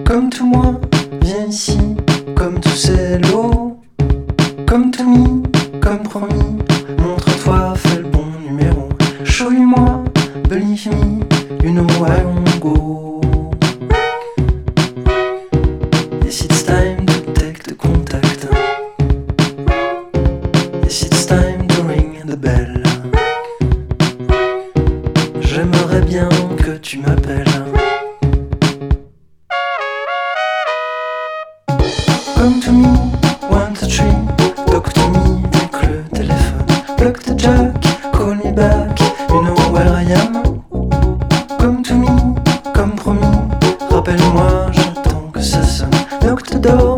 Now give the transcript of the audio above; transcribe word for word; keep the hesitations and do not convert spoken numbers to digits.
Comme tout moi, viens ici, comme tous ces lots. Comme tout mis, comme promis, montre-toi, fais le bon numéro. Show moi, believe me, you know I won't go. Yes, it's time to take the contact. Yes, it's time to ring the bell. J'aimerais bien que tu m'appelles. Come to me, one, two, three. Talk to me, avec le téléphone. Plug the jack, call me back. You know where I am. Come to me, comme promis. Rappelle-moi, j'attends que ça sonne. Knock the door.